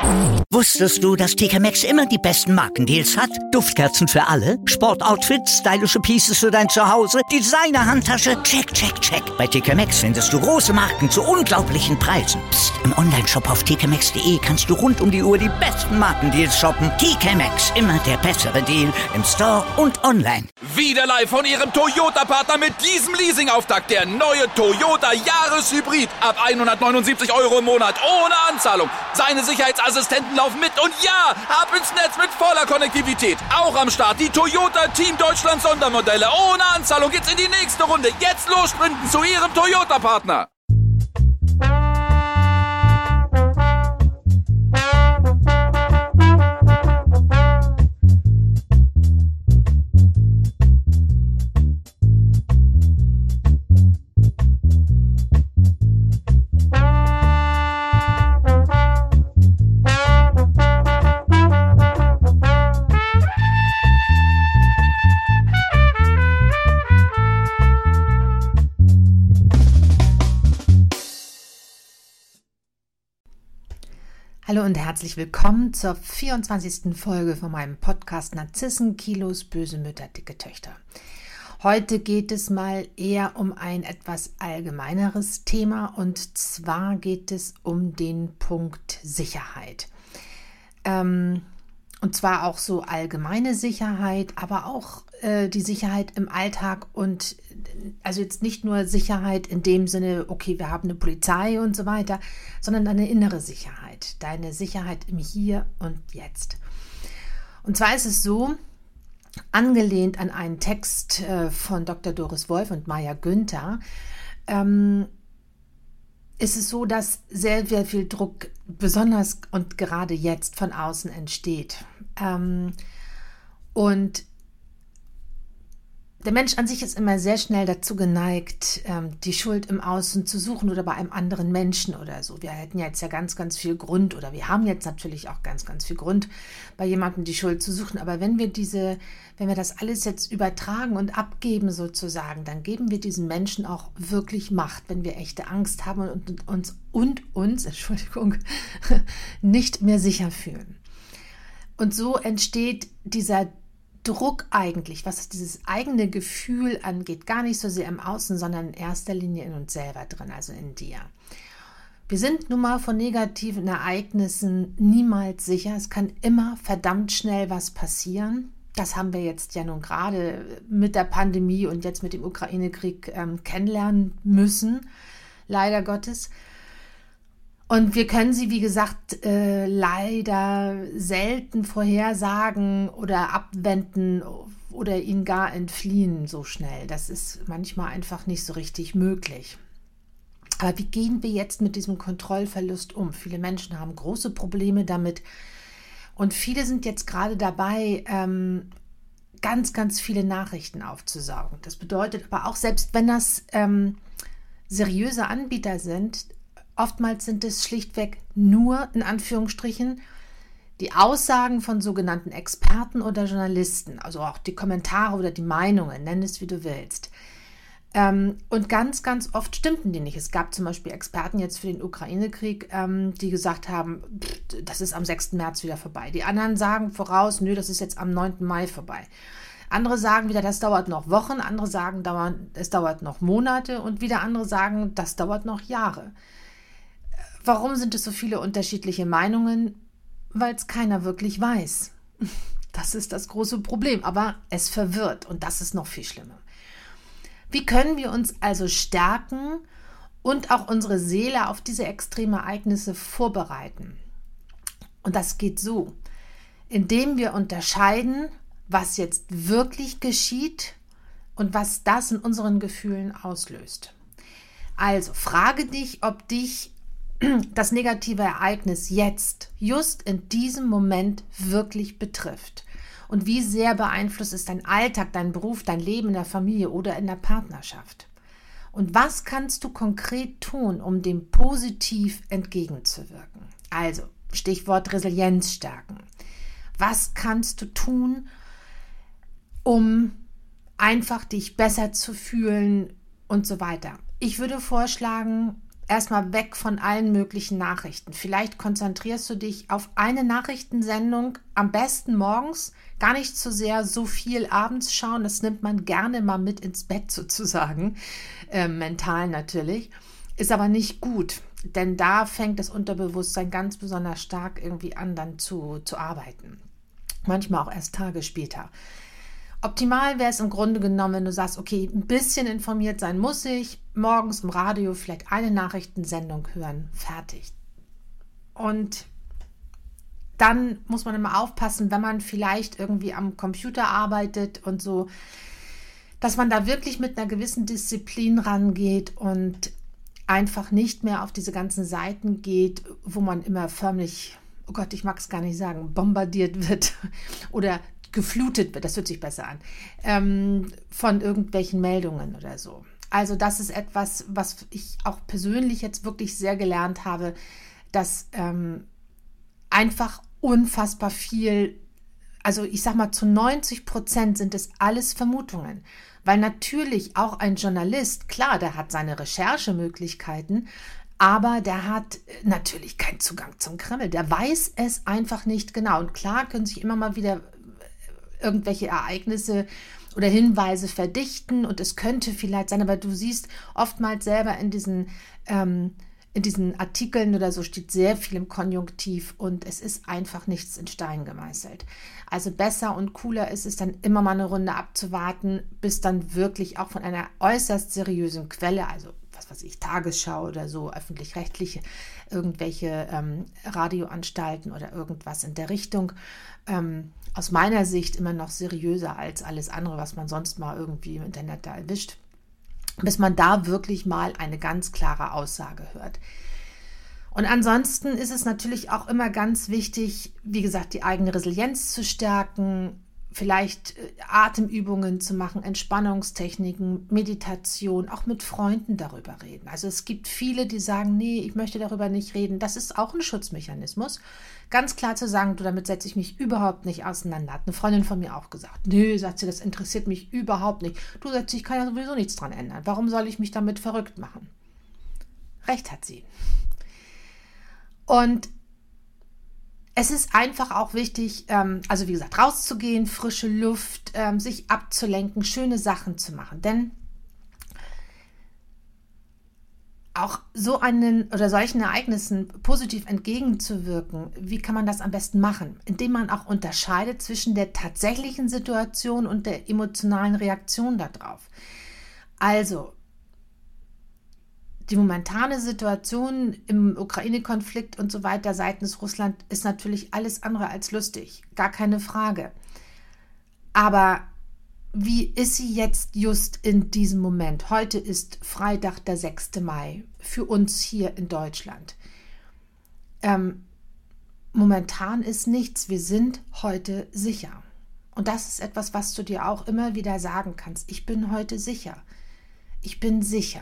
Wusstest du, dass TK Maxx immer die besten Markendeals hat? Duftkerzen für alle, Sportoutfits, stylische Pieces für dein Zuhause, Designer-Handtasche, check, check, check. Bei TK Maxx findest du große Marken zu unglaublichen Preisen. Psst. Im Onlineshop auf tkmaxx.de kannst du rund um die Uhr die besten Markendeals shoppen. TK Maxx, immer der bessere Deal im Store und online. Wieder live von Ihrem Toyota-Partner mit diesem Leasing-Auftakt. Der neue Toyota Jahreshybrid. Ab 179 € im Monat. Ohne Anzahlung. Seine Sicherheitsassistenten laufen mit. Und ja, ab ins Netz mit voller Konnektivität. Auch am Start die Toyota Team Deutschland Sondermodelle. Ohne Anzahlung geht's in die nächste Runde. Jetzt los sprinten zu Ihrem Toyota-Partner. Hallo und herzlich willkommen zur 24. Folge von meinem Podcast Narzissen, Kilos, böse Mütter, dicke Töchter. Heute geht es mal eher um ein etwas allgemeineres Thema und zwar geht es um den Punkt Sicherheit. Und zwar auch so allgemeine Sicherheit, aber auch die Sicherheit im Alltag und also jetzt nicht nur Sicherheit in dem Sinne, okay, wir haben eine Polizei und so weiter, sondern deine innere Sicherheit, deine Sicherheit im Hier und Jetzt. Und zwar ist es so, angelehnt an einen Text von Dr. Doris Wolf und Maja Günther, ist es so, dass sehr, sehr viel Druck, besonders und gerade jetzt von außen entsteht. Und der Mensch an sich ist immer sehr schnell dazu geneigt, die Schuld im Außen zu suchen oder bei einem anderen Menschen oder so. Wir hätten jetzt ja ganz, ganz viel Grund oder wir haben jetzt natürlich auch ganz, ganz viel Grund, bei jemandem die Schuld zu suchen. Aber wenn wir das alles jetzt übertragen und abgeben sozusagen, dann geben wir diesen Menschen auch wirklich Macht, wenn wir echte Angst haben und uns nicht mehr sicher fühlen. Und so entsteht dieser Druck eigentlich, was dieses eigene Gefühl angeht, gar nicht so sehr im Außen, sondern in erster Linie in uns selber drin, also in dir. Wir sind nun mal von negativen Ereignissen niemals sicher. Es kann immer verdammt schnell was passieren. Das haben wir jetzt ja nun gerade mit der Pandemie und jetzt mit dem Ukraine-Krieg kennenlernen müssen, leider Gottes. Und wir können sie, wie gesagt, leider selten vorhersagen oder abwenden oder ihnen gar entfliehen so schnell. Das ist manchmal einfach nicht so richtig möglich. Aber wie gehen wir jetzt mit diesem Kontrollverlust um? Viele Menschen haben große Probleme damit und viele sind jetzt gerade dabei, ganz, ganz viele Nachrichten aufzusaugen. Das bedeutet aber auch, selbst wenn das seriöse Anbieter sind, oftmals sind es schlichtweg nur, in Anführungsstrichen, die Aussagen von sogenannten Experten oder Journalisten, also auch die Kommentare oder die Meinungen, nenn es wie du willst. Und ganz, ganz oft stimmten die nicht. Es gab zum Beispiel Experten jetzt für den Ukraine-Krieg, die gesagt haben, das ist am 6. März wieder vorbei. Die anderen sagen voraus, nö, das ist jetzt am 9. Mai vorbei. Andere sagen wieder, das dauert noch Wochen, andere sagen, es dauert noch Monate und wieder andere sagen, das dauert noch Jahre. Warum sind es so viele unterschiedliche Meinungen? Weil es keiner wirklich weiß. Das ist das große Problem, aber es verwirrt und das ist noch viel schlimmer. Wie können wir uns also stärken und auch unsere Seele auf diese extremen Ereignisse vorbereiten? Und das geht so, indem wir unterscheiden, was jetzt wirklich geschieht und was das in unseren Gefühlen auslöst. Also frage dich, ob dich das negative Ereignis jetzt, just in diesem Moment wirklich betrifft. Und wie sehr beeinflusst es dein Alltag, dein Beruf, dein Leben in der Familie oder in der Partnerschaft? Und was kannst du konkret tun, um dem positiv entgegenzuwirken? Also Stichwort Resilienz stärken. Was kannst du tun, um einfach dich besser zu fühlen und so weiter? Ich würde vorschlagen, erstmal weg von allen möglichen Nachrichten. Vielleicht konzentrierst du dich auf eine Nachrichtensendung, am besten morgens, gar nicht so sehr so viel abends schauen. Das nimmt man gerne mal mit ins Bett sozusagen, mental natürlich. Ist aber nicht gut, denn da fängt das Unterbewusstsein ganz besonders stark irgendwie an, dann zu arbeiten. Manchmal auch erst Tage später. Optimal wäre es im Grunde genommen, wenn du sagst, okay, ein bisschen informiert sein muss ich, morgens im Radio vielleicht eine Nachrichtensendung hören, fertig. Und dann muss man immer aufpassen, wenn man vielleicht irgendwie am Computer arbeitet und so, dass man da wirklich mit einer gewissen Disziplin rangeht und einfach nicht mehr auf diese ganzen Seiten geht, wo man immer förmlich, oh Gott, ich mag es gar nicht sagen, bombardiert wird oder geflutet wird, das hört sich besser an, von irgendwelchen Meldungen oder so. Also das ist etwas, was ich auch persönlich jetzt wirklich sehr gelernt habe, dass einfach unfassbar viel, also ich sag mal zu 90% sind es alles Vermutungen, weil natürlich auch ein Journalist, klar, der hat seine Recherchemöglichkeiten, aber der hat natürlich keinen Zugang zum Kreml, der weiß es einfach nicht genau und klar können sich immer mal wieder irgendwelche Ereignisse oder Hinweise verdichten und es könnte vielleicht sein, aber du siehst oftmals selber in diesen Artikeln oder so steht sehr viel im Konjunktiv und es ist einfach nichts in Stein gemeißelt. Also besser und cooler ist es dann immer mal eine Runde abzuwarten, bis dann wirklich auch von einer äußerst seriösen Quelle, also was weiß ich, Tagesschau oder so, öffentlich-rechtliche, irgendwelche Radioanstalten oder irgendwas in der Richtung, aus meiner Sicht immer noch seriöser als alles andere, was man sonst mal irgendwie im Internet da erwischt, bis man da wirklich mal eine ganz klare Aussage hört. Und ansonsten ist es natürlich auch immer ganz wichtig, wie gesagt, die eigene Resilienz zu stärken, vielleicht Atemübungen zu machen, Entspannungstechniken, Meditation, auch mit Freunden darüber reden. Also es gibt viele, die sagen, nee, ich möchte darüber nicht reden. Das ist auch ein Schutzmechanismus. Ganz klar zu sagen, du, damit setze ich mich überhaupt nicht auseinander. Hat eine Freundin von mir auch gesagt. Nee, sagt sie, das interessiert mich überhaupt nicht. Du, sagst, ich kann ja sowieso nichts dran ändern. Warum soll ich mich damit verrückt machen? Recht hat sie. Und es ist einfach auch wichtig, also wie gesagt, rauszugehen, frische Luft, sich abzulenken, schöne Sachen zu machen. Denn auch so solchen Ereignissen positiv entgegenzuwirken, wie kann man das am besten machen? Indem man auch unterscheidet zwischen der tatsächlichen Situation und der emotionalen Reaktion darauf. Also, die momentane Situation im Ukraine-Konflikt und so weiter seitens Russland ist natürlich alles andere als lustig, gar keine Frage. Aber wie ist sie jetzt just in diesem Moment? Heute ist Freitag, der 6. Mai, für uns hier in Deutschland. Momentan ist nichts, wir sind heute sicher. Und das ist etwas, was du dir auch immer wieder sagen kannst. Ich bin heute sicher. Ich bin sicher.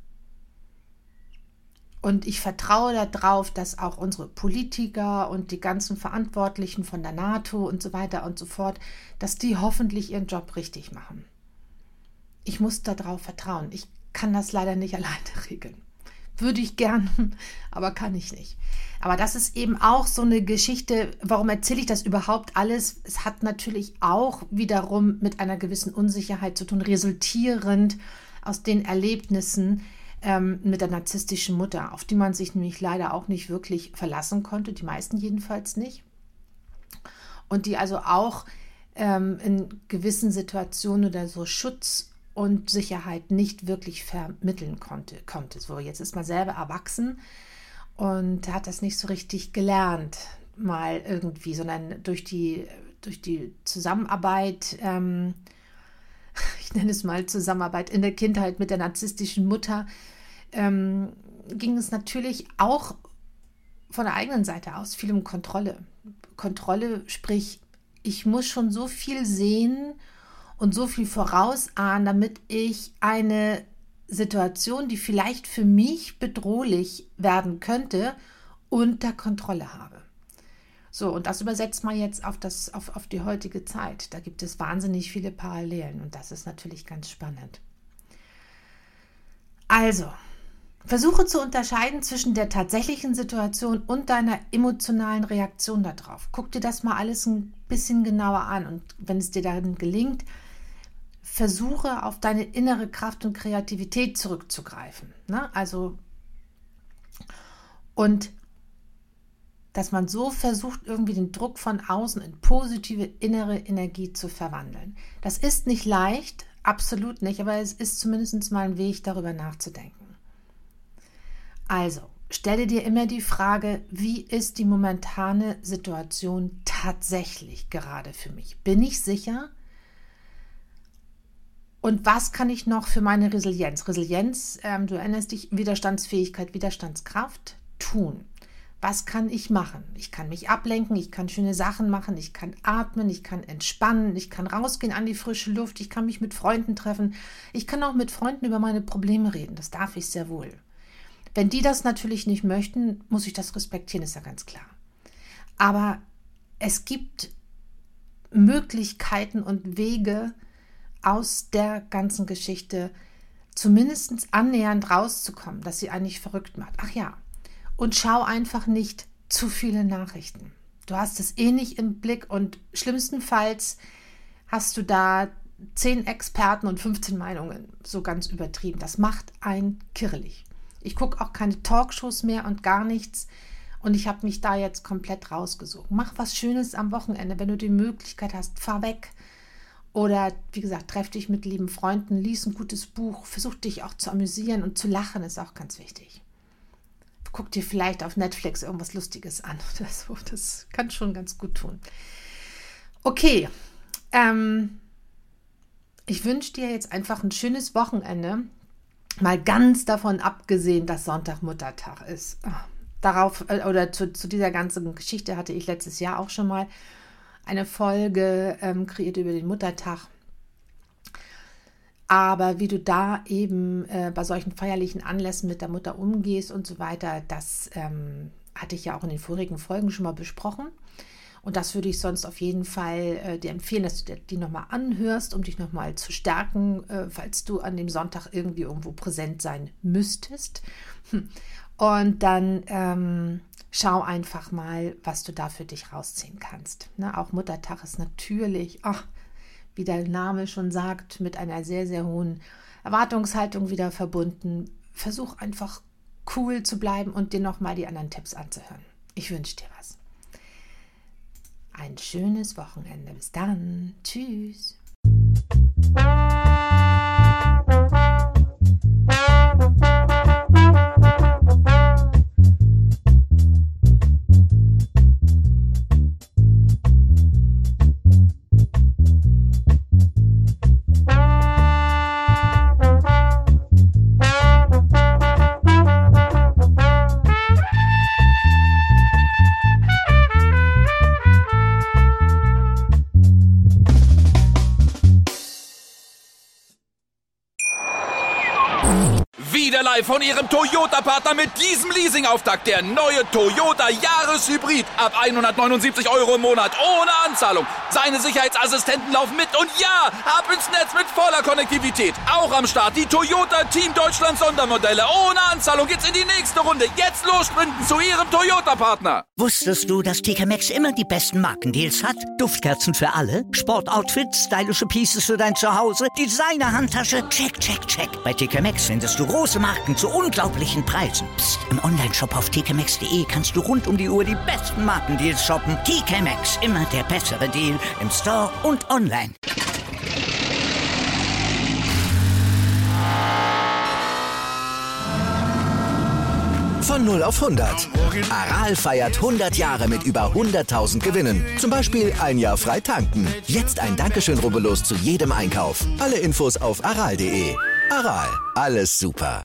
Und ich vertraue darauf, dass auch unsere Politiker und die ganzen Verantwortlichen von der NATO und so weiter und so fort, dass die hoffentlich ihren Job richtig machen. Ich muss darauf vertrauen. Ich kann das leider nicht alleine regeln. Würde ich gern, aber kann ich nicht. Aber das ist eben auch so eine Geschichte, warum erzähle ich das überhaupt alles? Es hat natürlich auch wiederum mit einer gewissen Unsicherheit zu tun, resultierend aus den Erlebnissen, mit der narzisstischen Mutter, auf die man sich nämlich leider auch nicht wirklich verlassen konnte, die meisten jedenfalls nicht. Und die also auch in gewissen Situationen oder so Schutz und Sicherheit nicht wirklich vermitteln konnte. So, jetzt ist man selber erwachsen und hat das nicht so richtig gelernt, mal irgendwie, sondern durch die Zusammenarbeit, ich nenne es mal Zusammenarbeit in der Kindheit mit der narzisstischen Mutter, ging es natürlich auch von der eigenen Seite aus viel um Kontrolle. Kontrolle, sprich, ich muss schon so viel sehen und so viel vorausahnen, damit ich eine Situation, die vielleicht für mich bedrohlich werden könnte, unter Kontrolle habe. So, und das übersetzt man jetzt auf die heutige Zeit. Da gibt es wahnsinnig viele Parallelen und das ist natürlich ganz spannend. Also, Versuche zu unterscheiden zwischen der tatsächlichen Situation und deiner emotionalen Reaktion darauf. Guck dir das mal alles ein bisschen genauer an und wenn es dir dann gelingt, versuche auf deine innere Kraft und Kreativität zurückzugreifen. Ne? Also, und dass man so versucht, irgendwie den Druck von außen in positive innere Energie zu verwandeln. Das ist nicht leicht, absolut nicht, aber es ist zumindest mal ein Weg, darüber nachzudenken. Also, stelle dir immer die Frage, wie ist die momentane Situation tatsächlich gerade für mich? Bin ich sicher? Und was kann ich noch für meine Resilienz? Resilienz, du erinnerst dich, Widerstandsfähigkeit, Widerstandskraft, tun. Was kann ich machen? Ich kann mich ablenken, ich kann schöne Sachen machen, ich kann atmen, ich kann entspannen, ich kann rausgehen an die frische Luft, ich kann mich mit Freunden treffen, ich kann auch mit Freunden über meine Probleme reden, das darf ich sehr wohl. Wenn die das natürlich nicht möchten, muss ich das respektieren, ist ja ganz klar. Aber es gibt Möglichkeiten und Wege aus der ganzen Geschichte, zumindest annähernd rauszukommen, dass sie einen nicht verrückt macht. Ach ja, und schau einfach nicht zu viele Nachrichten. Du hast es eh nicht im Blick und schlimmstenfalls hast du da 10 Experten und 15 Meinungen, so ganz übertrieben. Das macht einen kirrelig. Ich gucke auch keine Talkshows mehr und gar nichts und ich habe mich da jetzt komplett rausgesucht. Mach was Schönes am Wochenende, wenn du die Möglichkeit hast, fahr weg. Oder wie gesagt, treff dich mit lieben Freunden, lies ein gutes Buch, versuch dich auch zu amüsieren und zu lachen, ist auch ganz wichtig. Guck dir vielleicht auf Netflix irgendwas Lustiges an oder so, das kann schon ganz gut tun. Okay, ich wünsche dir jetzt einfach ein schönes Wochenende. Mal ganz davon abgesehen, dass Sonntag Muttertag ist. Zu dieser ganzen Geschichte hatte ich letztes Jahr auch schon mal eine Folge kreiert über den Muttertag. Aber wie du da eben bei solchen feierlichen Anlässen mit der Mutter umgehst und so weiter, das hatte ich ja auch in den vorigen Folgen schon mal besprochen. Und das würde ich sonst auf jeden Fall dir empfehlen, dass du die nochmal anhörst, um dich nochmal zu stärken, falls du an dem Sonntag irgendwie irgendwo präsent sein müsstest. Und dann schau einfach mal, was du da für dich rausziehen kannst. Ne? Auch Muttertag ist natürlich, wie der Name schon sagt, mit einer sehr, sehr hohen Erwartungshaltung wieder verbunden. Versuch einfach cool zu bleiben und dir nochmal die anderen Tipps anzuhören. Ich wünsche dir was. Ein schönes Wochenende. Bis dann. Tschüss. Wieder live von Ihrem Toyota-Partner mit diesem Leasing-Auftakt. Der neue Toyota Jahreshybrid. Ab 179 € im Monat. Ohne Anzahlung. Seine Sicherheitsassistenten laufen mit. Und ja, ab ins Netz mit voller Konnektivität. Auch am Start die Toyota Team Deutschland Sondermodelle. Ohne Anzahlung geht's in die nächste Runde. Jetzt los sprinten zu Ihrem Toyota-Partner. Wusstest du, dass TK Maxx immer die besten Markendeals hat? Duftkerzen für alle, Sportoutfits, stylische Pieces für dein Zuhause, Designer-Handtasche, check, check, check. Bei TK Maxx findest du große Marken zu unglaublichen Preisen. Psst. Im Onlineshop auf tkmaxx.de kannst du rund um die Uhr die besten Markendeals shoppen. TK Maxx, immer der bessere Deal im Store und online. Von 0 auf 100. Aral feiert 100 Jahre mit über 100.000 Gewinnen. Zum Beispiel ein Jahr frei tanken. Jetzt ein Dankeschön, rubbellos zu jedem Einkauf. Alle Infos auf aral.de. Aral, alles super.